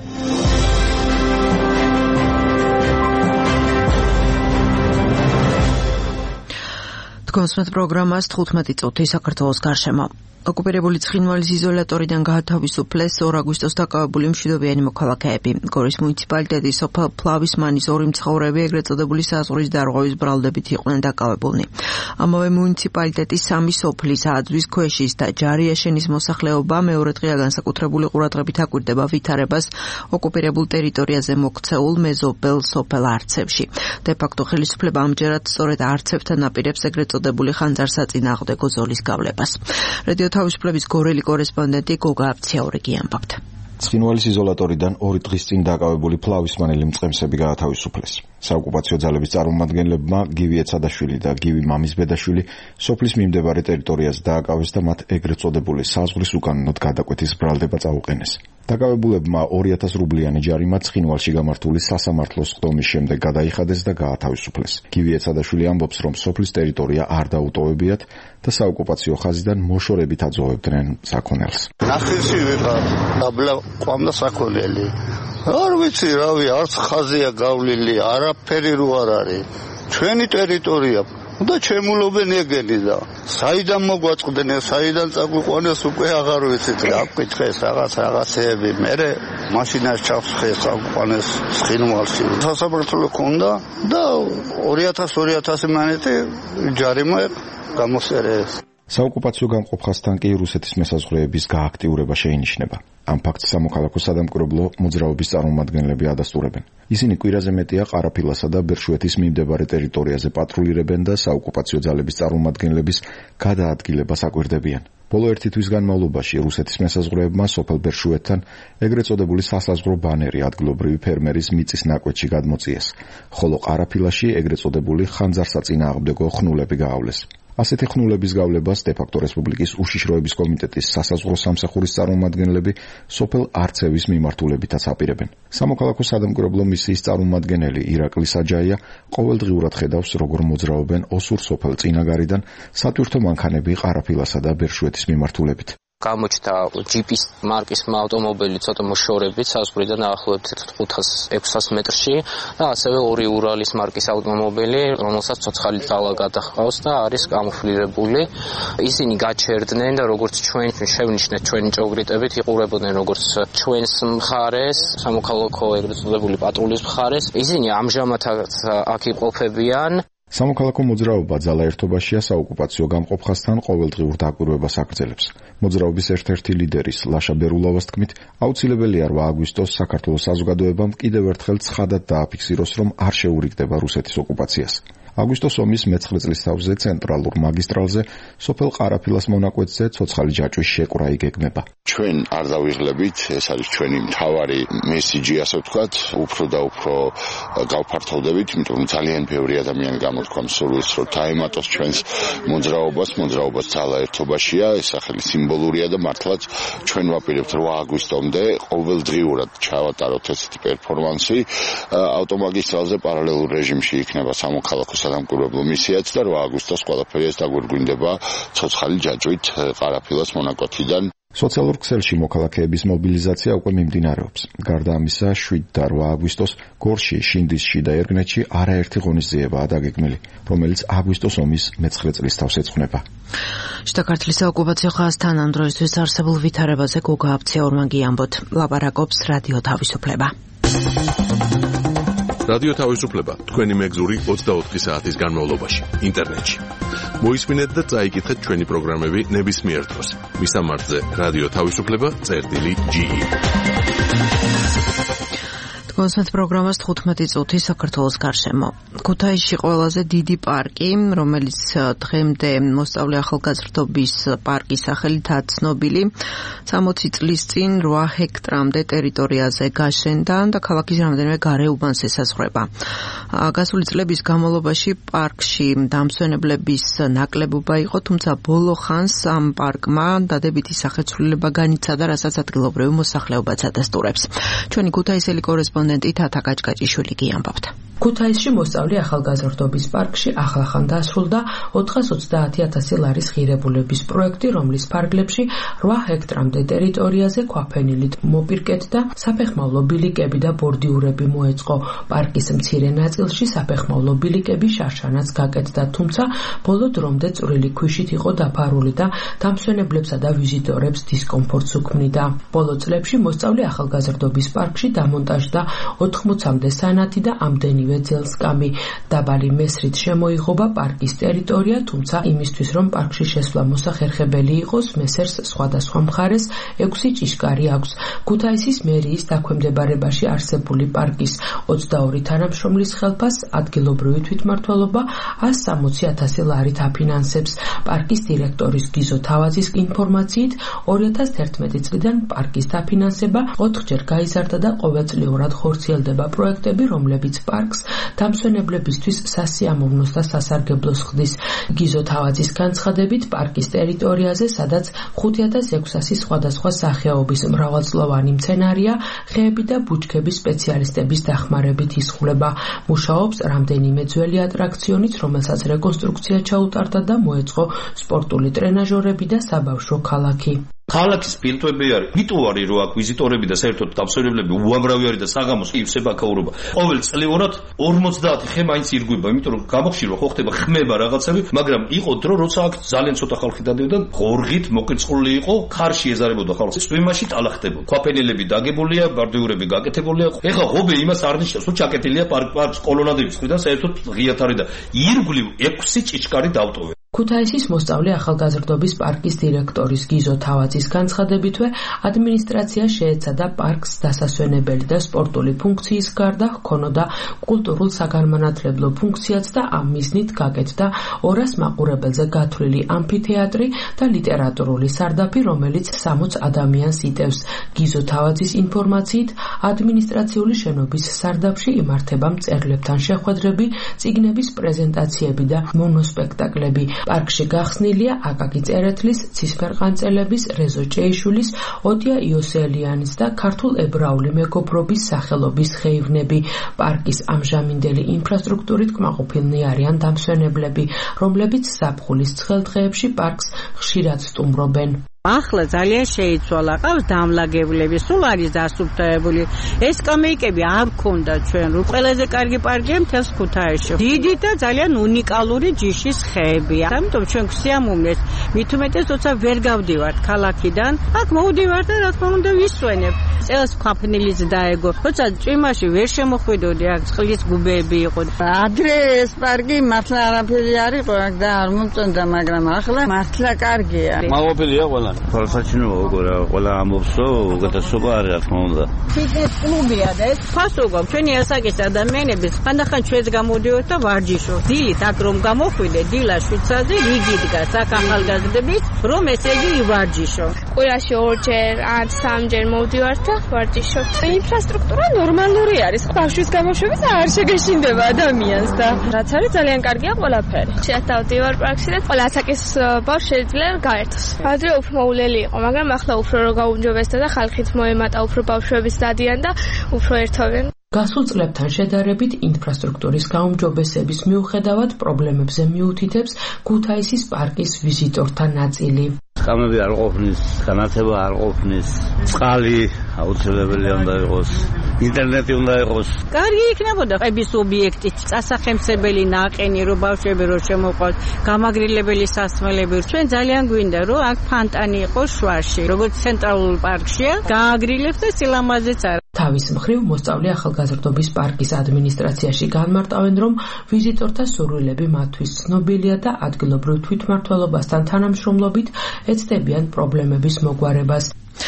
[SPEAKER 9] კონსმეთ პროგრამას თხუთმეტი წუთი საქართველოს გარშემო. ოკუპირებული ცხინვალის იზოლატორიდან გაათავისუფლეს ორ აგვისტოს დაკავებული მშვიდობიანი მოქალაქეები. გორის მუნიციპალიტეტის სოფელ ფლავისმანის ორი მცხოვრები ეგრეთ წოდებული საზღვრის დარღვევის ბრალდებით იყვნენ დაკავებულნი. ამავე მუნიციპალიტეტის სამი სოფლის აძვის ქვეშის და ჯარიაშენის მოსახლეობა მეორე დღეა განსაკუთრებული ყურადღებით აკვირდება ვითარებას ოკუპირებულ ტერიტორიაზე მოქცეულ მეზობელ სოფელ არცევში. დე-ფაქტო ხელისუფლება ამჯერად სწორედ არცევთან აპირებს ეგრეთ წოდებული ხანძარსაწინააღმდეგო ზოლის გავლებას. რადიო თავისუფლების გორელი კორესპონდენტი გოგა აფციაურიგი ამბობთ.
[SPEAKER 11] ცხინვალის იზოლატორიდან ორი დღის წინ დაკავებული ფლავისმანელი მწყემსები გაათავისუფლეს. საოკუპაციო ძალების წარმომადგენლებმა გივი ეცადაშვილი და გივი მამისბედაშვილი სოფლის მიმდებარე ტერიტორიაზე დააკავეს და მათ ეგრეთ წოდებული საზღვრის უკანონოდ გადაკვეთის ბრალდება წაუყენეს. დაკავებულებმა ორი ათას რუბლიანი ჯარიმად ცხინვალში გამართული სასამართლოს ხდომის შემდეგ გადაიხადეს და გაათავისუფლეს. გივი ეცადაშვილი ამბობს, რომ სოფლის ტერიტორია არ დაუტოვებიათ და საოკუპაციო ხაზიდან მოშორებით აძოვებდნენ საქონელს.
[SPEAKER 12] ნახევსი ვიყავ, დაბლა ყვამდა საქონელი. არ ვიცი, რავი, არც ხაზია გავლილი, არაფერი რო არ არის. ჩვენი ტერიტორია და ჩემულობენ ეგენი და საიდან მოგვაწყდნენ, საიდან წაგვიყვანეს უკვე აღარ ვიცით. აკითხეს რაღაც რაღაცეები, მერე მაშინას ჩავსხეს წაგვიყვანეს ცხინვალში. სასამართლო ქონდა და ორი ათას ორი ათასი მანეთი ჯარიმა გამოსერეს.
[SPEAKER 11] საოკუპაციო გამყოფხასთან კი რუსეთის მესაზღვრეების გააქტიურება შეინიშნება. ამ ფაქტს სამოქალაქო სადამკვირვებლო მოძრაობის წარმომადგენლები ადასტურებენ. ისინი კვირაზე მეტია ყარაფილასა და ბერშუეთის მიმდებარე ტერიტორიაზე პატრულირებენ და საოკუპაციო ძალების წარმომადგენლების გადაადგილებას აკვირდებიან. ბოლო ერთი თვის განმავლობაში რუსეთის მესაზღვრეებმა სოფელ ბერშუეთთან ეგრეთ წოდებული სასაზღვრო ბანერი ადგილობრივი ფერმერის მიწის ნაკვეთში გადმოწიეს, ხოლო ყარაფილაში ეგრეთ წოდებული ხანძარსაწინააღმდეგო ხნულები გაავლეს. ასეთი ხნულების გავლებას დე-ფაქტო რესპუბლიკის უშიშროების კომიტეტის სასაზღვრო სამსახურის წარმომადგენლები სოფელ არცევის მიმართულებითაც აპირებენ. სამოქალაქო სადამკვირვებლო მისიის წარმომადგენელი ირაკლი საჯაია ყოველდღიურად ხედავს, როგორ მოძრაობენ ოსურ სოფელ წინაგარიდან სატვირთო მანქანები ყარაფილასა და ბერშუეთის მიმართულებით.
[SPEAKER 13] გამოჩნდა ჯიპის მარკის ავტომობილი ცოტა მოშორებით საზღვრიდან დაახლოებით ხუთას ექვსას მეტრში და ასევე ორი ურალის მარკის ავტომობილი, რომელსაც ცოცხალი ძალა გადაჰყავს და არის კამუფლირებული. ისინი გაჩერდნენ და როგორც ჩვენ შევნიშნეთ ჩვენი ჭოგრიტებით იყურებოდნენ როგორც ჩვენს მხარეს, სამოქალაქო ეგრეთ წოდებული პატრულის მხარეს. ისინი ამჟამად აქ იმყოფებიან.
[SPEAKER 11] სამოქალაქო მოძრაობა ძალა ერთობაშია საოკუპაციო გამყოფხასთან ყოველდღიურ დაკვირვებას აგრძელებს. მოძრაობის ერთ-ერთი ლიდერის ლაშა ბერულავას თქმით, აუცილებელია რვა აგვისტოს საქართველოს საზოგადოებამ კიდევ ერთხელ ცხადად დააფიქსიროს, რომ არ შეურიგდება რუსეთის ოკუპაციას. აგვისტოს ომის მეცხრე წლის თავზე ცენტრალურ მაგისტრალზე სოფელ ყარაფილას მონაკვეთზე ცოცხალი ჯაჭვის შეკვრა იგეგმება.
[SPEAKER 14] ჩვენ არ დავიღლებით, ეს არის ჩვენი მთავარი მესიჯი, ასე ვთქვათ, უფრო და უფრო გავფართოვდებით, იმიტომ რომ ძალიან ბევრი ადამიანი გამოთქვა მსურვილს, რომ დაემატოს ჩვენს მოძრაობას, მოძრაობას ძალა ერთობაშია, ეს სახელი სიმბოლურია და მართლაც ჩვენ ვაპირებთ რვა აგვისტომდე ყოველდღიურად ჩავატაროთ ესეთი პერფორმანსი. ავტომაგისტრალზე პარალელურ რეჟიმში იქნება სამოქალაქო სადამკვირვებლო მისიაც და რვა აგვისტოს ყველაფერი ეს დაგვირგვინდება ცოცხალი ჯაჭვით ყარაფილას მონაკვეთიდან.
[SPEAKER 11] სოციალურ ქსელში მოქალაქეების მობილიზაცია უკვე მიმდინარეობს. გარდა ამისა, შვიდ და რვა აგვისტოს გორში, შინდისში და ერგნეთში არაერთი ღონისძიებაა დაგეგმილი, რომელიც აგვისტოს ომის მეცხრე წლის თავს ეძღვნება.
[SPEAKER 9] შიდა ქართლის საოკუპაციო ხაზთან ამ დროისთვის არსებულ ვითარებაზე გოგა აფციაურმანგი ამბობთ. ლაპარაკობს რადიო თავისუფლება.
[SPEAKER 1] რადიო თავისუფლება თქვენი მეგზური ოცდაოთხი საათის განმავლობაში ინტერნეტში. მოისმინეთ და წაიკითხეთ ჩვენი პროგრამები ნებისმიერ დროს. მისამართზე რადიო თავისუფლება წერტილი ჯი.
[SPEAKER 9] მოგესმენთ პროგრამას თხუთმეტი წუთი საქართველოს გარშემო. ქუთაისში ყველაზე დიდი პარკი, რომელიც დღემდე მოსწავლე ახალგაზრდობის პარკის სახელითაა ცნობილი, სამოცი წლის წინ რვა ჰექტრამდე ტერიტორიაზე გაშენდა და ქალაქის რამდენიმე გარეუბანს ესაზღვრება. გასული წლების განმავლობაში პარკში დამსვენებლების ნაკლებობა იყო, თუმცა ბოლო ხანს ამ პარკმა დადებითი სახეცვლილება განიცადა, რასაც ადგილობრივი მოსახლეობაც ადასტურებს. ჩვენი ქუთაისელი კორესპონდენტი თათა კაჭკაჭიშვილი გიამბობთ.
[SPEAKER 15] ქუთაისში მოსწავლე ახალგაზრდობის პარკში ახლახან დასრულდა ოთხას ოცდაათი ათასი ლარის ღირებულების პროექტი, რომლის ფარგლებში რვა ჰექტრამდე ტერიტორიაზე ქვაფენილით მოპირკეთდა საფეხმავლო ბილიკები და ბორდიურები მოეწყო. პარკის მცირე ნაწილში საფეხმავლო ბილიკები შარშანაც გაკეთდა, თუმცა ბოლო დრომდე წვრილი ქვიშით იყო დაფარული და დამსვენებლებსა და ვიზიტორებს დისკომფორტს უქმნიდა. ბოლო წლებში მოსწავლე ახალგაზრდობის პარკში დამონტაჟდა ოთხმოცამდე სანათი და ამდენივე ძელსკამი. დაბალი მესრით შემოიღობა პარკის ტერიტორია, თუმცა იმისთვის, რომ პარკში შესვლა მოსახერხებელი იყოს, მესერს სხვადასხვა მხარეს ექვსი ჭიშკარი აქვს. ქუთაისის მერიის დაქვემდებარებაში არსებული პარკის ოცდაორი თანამშრომლის ხელფას ადგილობრივი თვითმმართველობა ას სამოცი ათასი ლარით აფინანსებს. პარკის დირექტორის გიზო თავაძის ინფორმაციით, ორი ათას თერთმეტი წლიდან პარკის დაფინანსება ოთხჯერ გაიზარდა და ყოველწლიურად ხორციელდება პროექტები, რომლებიც პარკს დამსვენებლებისთვის სასიამოვნოს და სასარგებლოს ხდის. გიზო თავაძის განცხადებით, პარკის ტერიტორიაზე, სადაც ხუთი ათას ექვსასი სხვადასხვა სახეობის მრავალწლოვანი მცენარეა, ხეები და ბუჩქების სპეციალისტების დახმარებით ისხულება. მუშაობს რამდენიმე ძველი ატრაქციონიც, რომელსაც რეკონსტრუქცია ჩაუტარდა და მოეწყო სპორტული ტრენაჟორები და საბავშვო ქალაქი.
[SPEAKER 16] ქალაქის ფილტვები არის, ვიტუარი რო აქვს ვიზიტორები და საერთოდ დამსვენებლები უამრავი არის და საღამოს ივსება ქაურობა. ყოველ წლიურად ორმოცდაათი ხე მაინც ირგვება, იმიტომ რომ გამოხშირვა ხო ხდება, ხმება რაღაცები, მაგრამ იყო დრო, როცა აქ ძალიან ცოტა ხალხი დადიოდა, ღორღით მოკეწყული იყო, ხარში ეზარებოდა ხალხი, წვიმაში ტალახდებოდა. ქვაფენილები დაგებულია, ბარდიურები გაკეთებულია. ეხლა ღობე იმას არ ნიშნავს, რომ ჩაკეტილია პარკ პარკს კოლონადების მხრიდან საერთოდ ღიათ არის და ირგვლივ ექვსი ჭიშკარი დავტოვე.
[SPEAKER 15] ქუთაისის მოსწავლე ახალგაზრდობის პარკის დირექტორის გიზო თავაძის განცხადებითვე, ადმინისტრაცია შეეცადა პარკს დასასვენებელი და სპორტული ფუნქციის გარდა ჰქონოდა კულტურულ საგანმანათლებლო ფუნქციაც და ამ მიზნით გაკეთდა ორას მაყურებელზე გათვლილი ამფითეატრი და ლიტერატურული სარდაფი, რომელიც სამოც ადამიანს იტევს. გიზო თავაძის ინფორმაციით, ადმინისტრაციული შენობის სარდაფში იმართება მწერლებთან შეხვედრები, წიგნების პრეზენტაციები და მონოსპექტაკლები. პარკში გახსნილია აკაკი წერეთლის, ცისფერყანწელების, რეზო ჭეიშვილის, ოდია იოსელიანის და ქართულ ებრაული მეგობრობის სახელობის ხეივნები. პარკის ამჟამინდელი ინფრასტრუქტურით კმაყოფილნი არიან დამსვენებლები, რომლებიც ზაფხულის ცხელ დღეებში პარკს ხშირად სტუმრობენ.
[SPEAKER 17] ახლა ძალიან შეიცვალა, ყავს დამლაგებლები, სულ არის დასუფთავებული. ეს სკამეიკები არ ქონდა ჩვენ, რო ყველაზე კარგი პარკია მთელს ქუთაისში. დიდი და ძალიან უნიკალური ჯიშის ხეებია. ამიტომ ჩვენ გვსიამოვნეს, მით უმეტეს როცა ვერ გავდივართ ქალაქიდან, აქ მოვდივართ და რა თქმა უნდა ვისვენებ. წელს ქვაფნილიც დაეგო. როცა წვიმაში ვერ შემოხვიდოდი, აქ წყლის გუბეები იყო.
[SPEAKER 18] ადრე ეს პარკი მართლა არაფერი არ იყო აქ და არ მომწონდა, მაგრამ ახლა მართლა კარგია.
[SPEAKER 19] მაყოფილია ყველა. ფალსაჩინო როგორა ყველა ამბობს რომ უკეთესობა არის რა თქმა უნდა.
[SPEAKER 17] ფიტნეს კლუბია და ეს ფასო გვაქვს ჩვენი ასაკის ადამიანების ხანდახან ჩვენს გამოდიოთ და ვარჯიშობ. დილით აქ რომ გამოხვიდე დილა შვიცაზე რიგი დგას აქ ახალგაზრდების რომ ესე იგი ივარჯიშო.
[SPEAKER 20] კვირაში ორჯერ ან სამჯერ მოვდივართ და ვარჯიშობ. ინფრასტრუქტურა ნორმალური არის. ბავშვის გამოშვების არ შეგეშინდება ადამიანს და რაც არის ძალიან კარგია ყველაფერი.
[SPEAKER 21] შევდივარ პრაქტიკაში და ყველა ასაკის ბავშვი შეიძლება გაერთოს. ადრე უფრო მოულელი იყო, მაგრამ ახლა უფრო რო გაუმჯობესდა და ხალხით მოემატა, უფრო ბავშვებიც დადიან და უფრო ერთობენ.
[SPEAKER 15] გასულ წლებთან შედარებით ინფრასტრუქტურის გაუმჯობესების მიუხედავად პრობლემებზე მიუთითებს ქუთაისის პარკის ვიზიტორთა ნაწილი.
[SPEAKER 19] სკამები არ ყოფნის, განათება არ ყოფნის, წყალი აუცილებელია უნდა იყოს, ინტერნეტი უნდა იყოს.
[SPEAKER 17] კარგი იქნებოდა ყების ობიექტი, წასახემსებელი ნაყენი, რომ ბავშვები რო შემოყვათ, გამაგრილებელი სასმელები. ჩვენ ძალიან გვინდა, რომ აქ ფანტანი იყოს შვარში, როგორც ცენტრალურ პარკშია, გააგრილებს და სილამაზეც არა. თავის მხრივ მოსწავლე ახალგაზრდობის პარკის ადმინისტრაციაში განმარტავენ, რომ ვიზიტორთა სურვილები მათთვის ცნობილია და ადგილობრივ თვითმმართველობასთან თანამშრომლობით ეცდებიან პრობლემების მოგვარებას.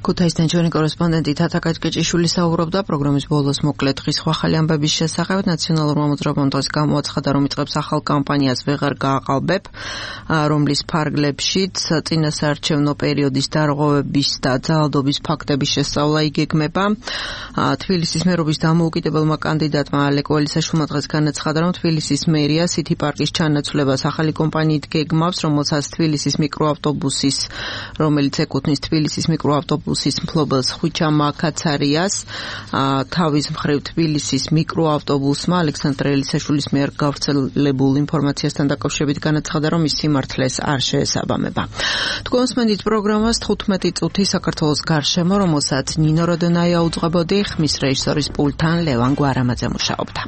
[SPEAKER 9] ქუთაისთან ჩვენი კორესპონდენტი თათა კაჭკეჭიშვილი საუბრობდა პროგრამის ბოლოს მოკლედ დღის სხვა ახალი ამბების შესახებ. ნაციონალურმა მოძრაობამ დღეს გამოაცხადა, რომ იწყებს ახალ კამპანიას ვეღარ გააყალბებ, რომლის ფარგლებშიც წინასაარჩევნო პერიოდის დარღვევების და ძალადობის ფაქტების შესწავლა იგეგმება. თბილისის მერობის დამოუკიდებელმა კანდიდატმა ალეკ ველისაშვილმა დღეს განაცხადა, რომ თბილისის მერია სითი პარკის ჩანაცვლებას ახალი კომპანიით გეგმავს, რომელსაც თბილისის მიკროავტობუსის, რომელიც ეკუთვნის თბილისის მიკროავტობუსის მფლობელს ხვიჩა მაკაცარიას, თავის მხრივ თბილისის მიკროავტობუსმა ალექსანდრე ელისაშვილის მიერ გავრცელებულ ინფორმაციასთან დაკავშირებით განაცხადა, რომ ის სიმართლეს არ შეესაბამება. თქვენსმენდით პროგრამას თხუთმეტი წუთი საქართველოს გარშემო, რომელსაც ნინო როდონაია უძღვებოდი, ხმის რეჟისორის პულტთან ლევან გვარამაძე მუშაობდა.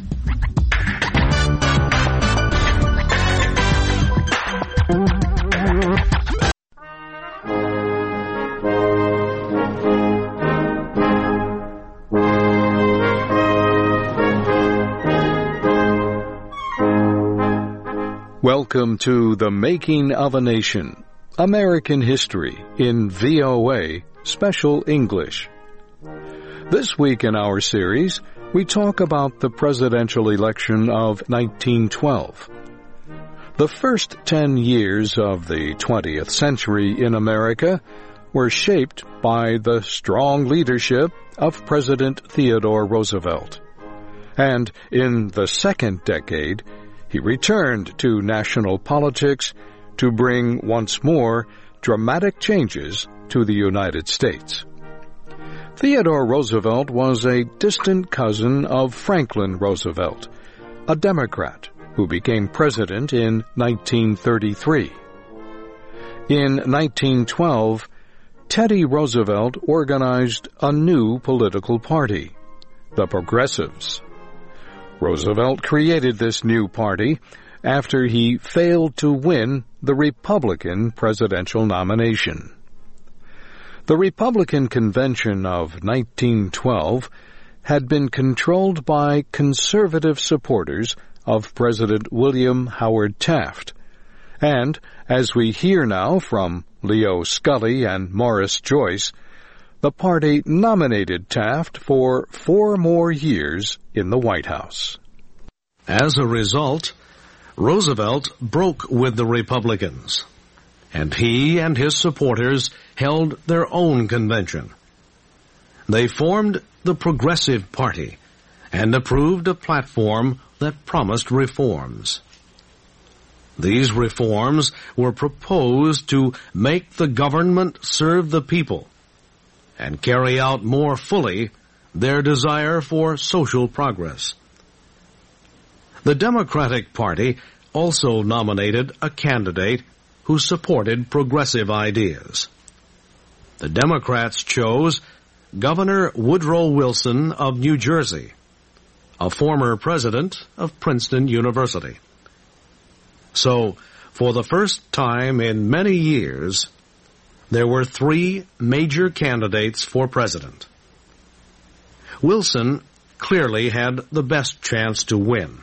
[SPEAKER 2] Welcome to The Making of a Nation, American History in V O A Special English. This week in our series, we talk about the presidential election of nineteen twelve. The first ten years of the twentieth century in America were shaped by the strong leadership of President Theodore Roosevelt. And in the second decade, he returned to national politics to bring once more dramatic changes to the United States. Theodore Roosevelt was a distant cousin of Franklin Roosevelt, a Democrat who became president in nineteen thirty-three. In nineteen twelve, Teddy Roosevelt organized a new political party, the Progressives. Roosevelt created this new party after he failed to win the Republican presidential nomination. The Republican convention of nineteen twelve had been controlled by conservative supporters of President William Howard Taft, and, as we hear now from Leo Scully and Morris Joyce, the party nominated Taft for four more years in the White House.
[SPEAKER 3] As a result, Roosevelt broke with the Republicans, and he and his supporters held their own convention. They formed the Progressive Party and approved a platform that promised reforms. These reforms were proposed to make the government serve the people and carry out more fully their desire for social progress. The Democratic Party also nominated a candidate who supported progressive ideas. The Democrats chose Governor Woodrow Wilson of New Jersey, a former president of Princeton University. So, for the first time in many years, there were three major candidates for president. Wilson clearly had the best chance to win.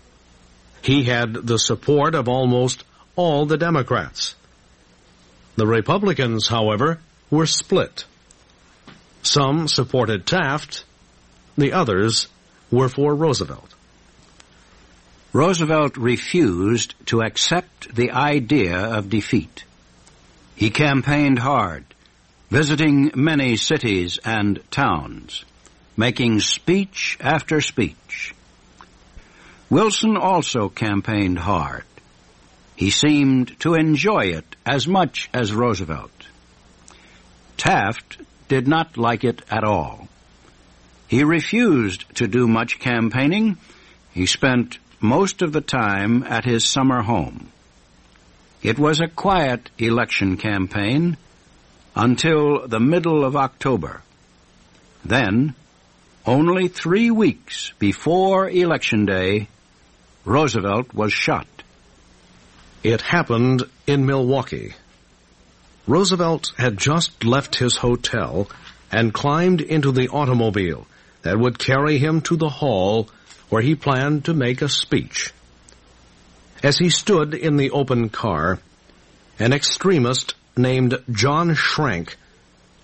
[SPEAKER 3] He had the support of almost all the Democrats. The Republicans, however, were split. Some supported Taft, the others were for Roosevelt.
[SPEAKER 22] Roosevelt refused to accept the idea of defeat. He campaigned hard, visiting many cities and towns, making speech after speech. Wilson also campaigned hard. He seemed to enjoy it as much as Roosevelt. Taft did not like it at all. He refused to do much campaigning. He spent most of the time at his summer home. It was a quiet election campaign until the middle of October. Then, only three weeks before Election Day, Roosevelt was shot.
[SPEAKER 3] It happened in Milwaukee. Roosevelt had just left his hotel and climbed into the automobile that would carry him to the hall where he planned to make a speech. As he stood in the open car, an extremist named John Schrank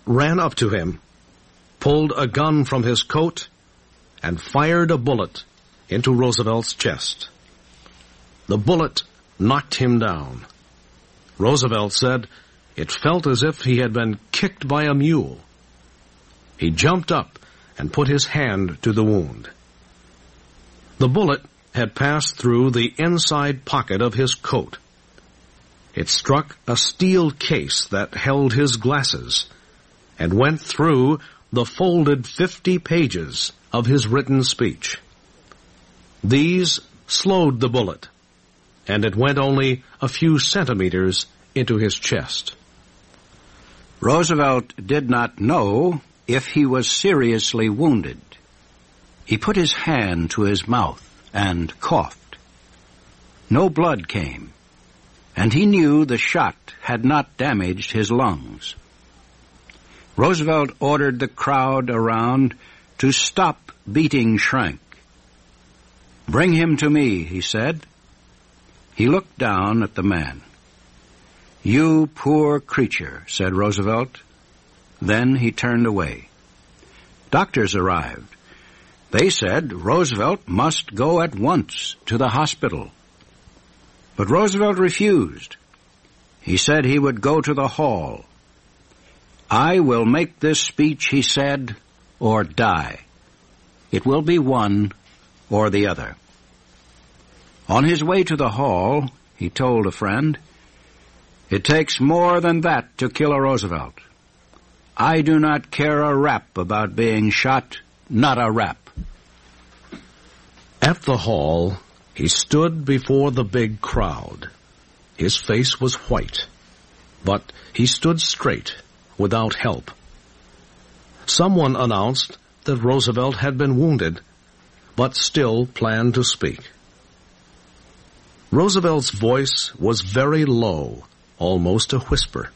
[SPEAKER 3] ran up to him, pulled a gun from his coat, and fired a bullet into Roosevelt's chest. The bullet knocked him down. Roosevelt said it felt as if he had been kicked by a mule. He jumped up and put his hand to the wound. The bullet had passed through the inside pocket of his coat. It struck a steel case that held his glasses and went through the folded fifty pages of his written speech. These slowed the bullet, and it went only a few centimeters into his chest.
[SPEAKER 22] Roosevelt did not know if he was seriously wounded. He put his hand to his mouth and coughed. No blood came, and he knew the shot had not damaged his lungs. Roosevelt ordered the crowd around to stop beating Schrank. "Bring him to me," he said. He looked down at the man. "You poor creature," said Roosevelt. Then he turned away. Doctors arrived. They said Roosevelt must go at once to the hospital. But Roosevelt refused. He said he would go to the hall. "I will make this speech," he said, "or die. It will be one or the other." On his way to the hall, he told a friend, "It takes more than that to kill a Roosevelt. I do not care a rap about being shot, not a rap."
[SPEAKER 3] At the hall, he stood before the big crowd. His face was white, but he stood straight, without help. Someone announced that Roosevelt had been wounded, but still planned to speak. Roosevelt's voice was very low, almost a whisper.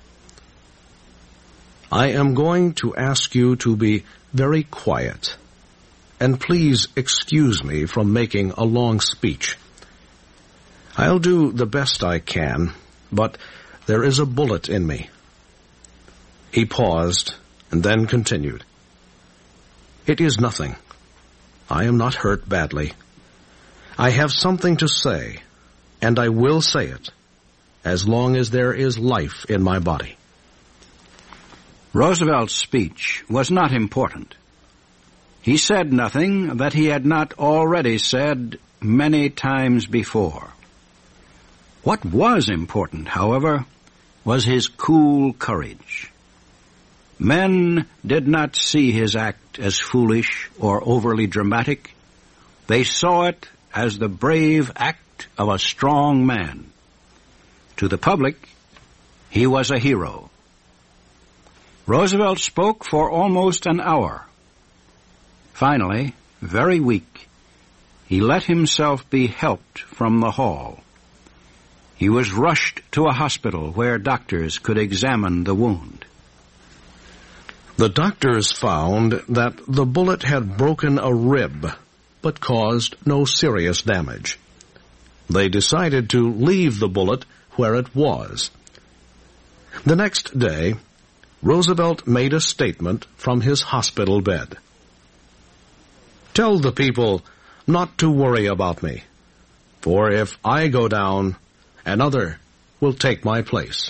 [SPEAKER 3] "I am going to ask you to be very quiet, and please excuse me from making a long speech. I'll do the best I can, but there is a bullet in me." He paused and then continued. "It is nothing. I am not hurt badly. I have something to say, and I will say it, as long as there is life in my body."
[SPEAKER 22] Roosevelt's speech was not important. He said nothing that he had not already said many times before. What was important, however, was his cool courage. Men did not see his act as foolish or overly dramatic. They saw it as the brave act of a strong man. To the public, he was a hero. Roosevelt spoke for almost an hour. Finally, very weak, he let himself be helped from the hall. He was rushed to a hospital where doctors could examine the wound.
[SPEAKER 3] The doctors found that the bullet had broken a rib, but caused no serious damage. They decided to leave the bullet where it was. The next day, Roosevelt made a statement from his hospital bed. "Tell the people not to worry about me, for if I go down, another will take my place."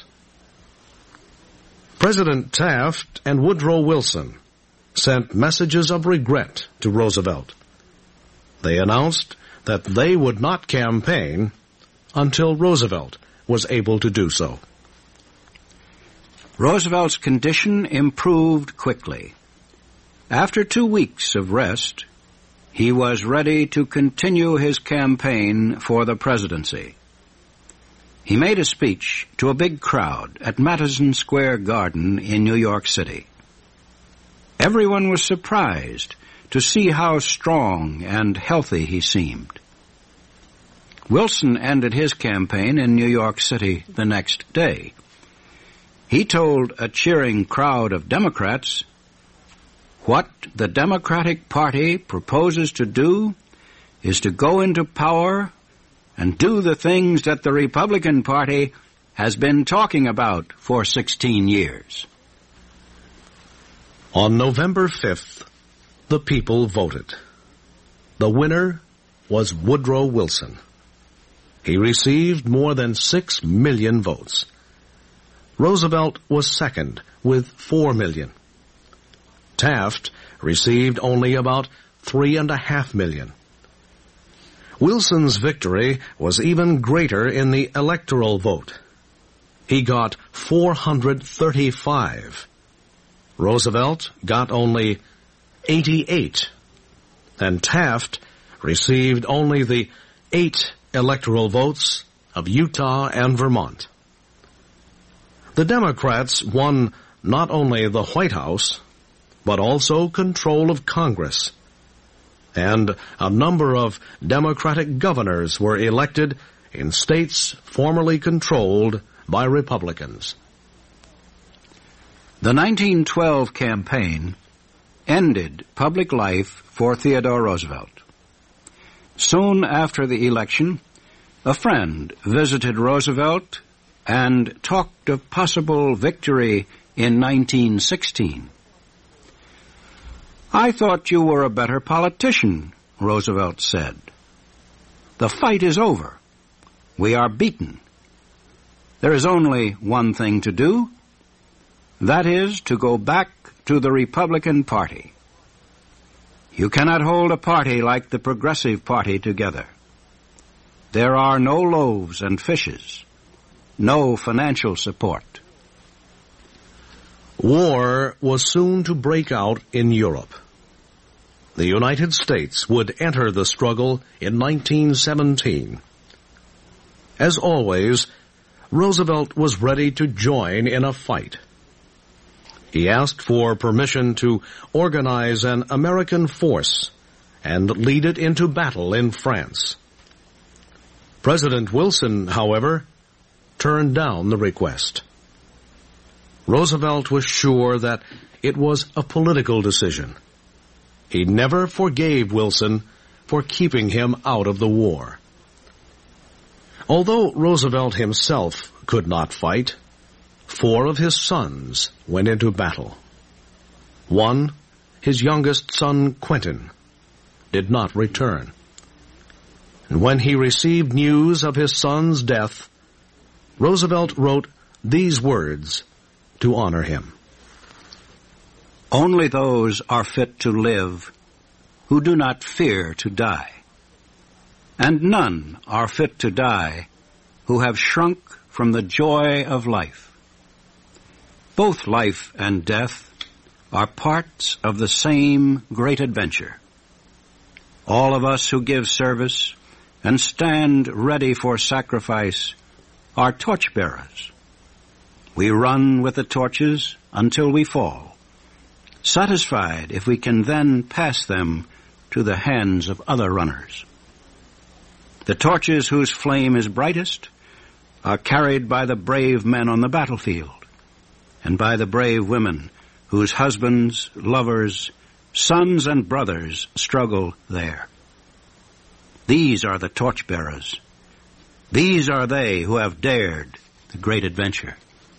[SPEAKER 3] President Taft and Woodrow Wilson sent messages of regret to Roosevelt. They announced that they would not campaign until Roosevelt was able to do so.
[SPEAKER 22] Roosevelt's condition improved quickly. After two weeks of rest, he was ready to continue his campaign for the presidency. He made a speech to a big crowd at Madison Square Garden in New York City. Everyone was surprised to see how strong and healthy he seemed. Wilson ended his campaign in New York City the next day. He told a cheering crowd of Democrats, "What the Democratic Party proposes to do is to go into power and do the things that the Republican Party has been talking about for sixteen years."
[SPEAKER 3] On November fifth, the people voted. The winner was Woodrow Wilson. He received more than six million votes. Roosevelt was second with four million. Taft received only about three and a half million. Wilson's victory was even greater in the electoral vote. He got four hundred thirty-five. Roosevelt got only eighty-eight. And Taft received only the eight electoral votes of Utah and Vermont. The Democrats won not only the White House, but also control of Congress. And a number of Democratic governors were elected in states formerly controlled by Republicans.
[SPEAKER 22] The nineteen twelve campaign ended public life for Theodore Roosevelt. Soon after the election, a friend visited Roosevelt and talked of possible victory in nineteen sixteen. "I thought you were a better politician," Roosevelt said. "The fight is over. We are beaten. There is only one thing to do. That is to go back to the Republican Party. You cannot hold a party like the Progressive Party together. There are no loaves and fishes, no financial support."
[SPEAKER 3] War was soon to break out in Europe. The United States would enter the struggle in nineteen seventeen. As always, Roosevelt was ready to join in a fight. He asked for permission to organize an American force and lead it into battle in France. President Wilson, however, turned down the request. Roosevelt was sure that it was a political decision. He never forgave Wilson for keeping him out of the war. Although Roosevelt himself could not fight, four of his sons went into battle. One, his youngest son Quentin, did not return. And when he received news of his son's death, Roosevelt wrote these words to honor him.
[SPEAKER 22] "Only those are fit to live who do not fear to die. And none are fit to die who have shrunk from the joy of life. Both life and death are parts of the same great adventure. All of us who give service and stand ready for sacrifice are torchbearers. We run with the torches until we fall, satisfied if we can then pass them to the hands of other runners. The torches whose flame is brightest are carried by the brave men on the battlefield and by the brave women whose husbands, lovers, sons, and brothers struggle there. These are the torchbearers. These are they who have dared the great adventure."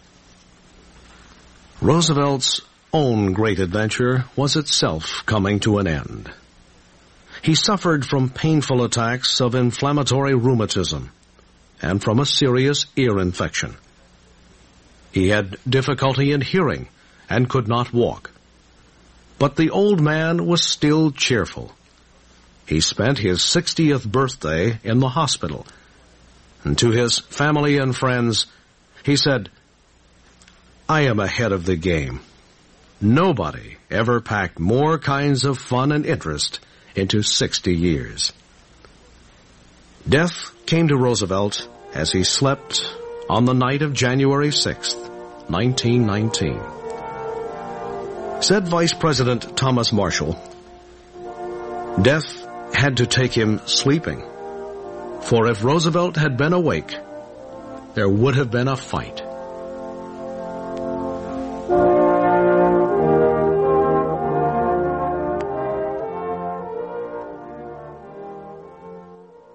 [SPEAKER 3] Roosevelt's own great adventure was itself coming to an end. He suffered from painful attacks of inflammatory rheumatism and from a serious ear infection. He had difficulty in hearing and could not walk. But the old man was still cheerful. He spent his sixtieth birthday in the hospital, and to his family and friends, he said, "I am ahead of the game. Nobody ever packed more kinds of fun and interest into sixty years." Death came to Roosevelt as he slept on the night of January sixth, nineteen nineteen. Said Vice President Thomas Marshall, "Death had to take him sleeping, for if Roosevelt had been awake, there would have been a fight."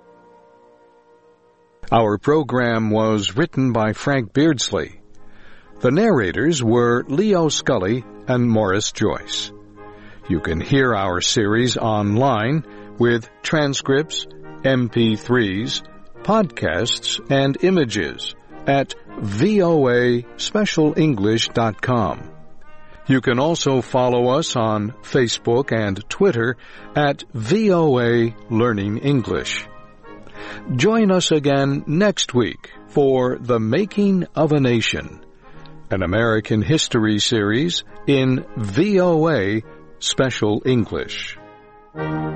[SPEAKER 2] Our program was written by Frank Beardsley.
[SPEAKER 4] The narrators were Leo Scully and Morris Joyce. You can hear our series online with transcripts, M P threes, podcasts, and images at voa special english dot com. You can also follow us on Facebook and Twitter at V O A Learning English. Join us again next week for The Making of a Nation, an American history series in V O A Special English.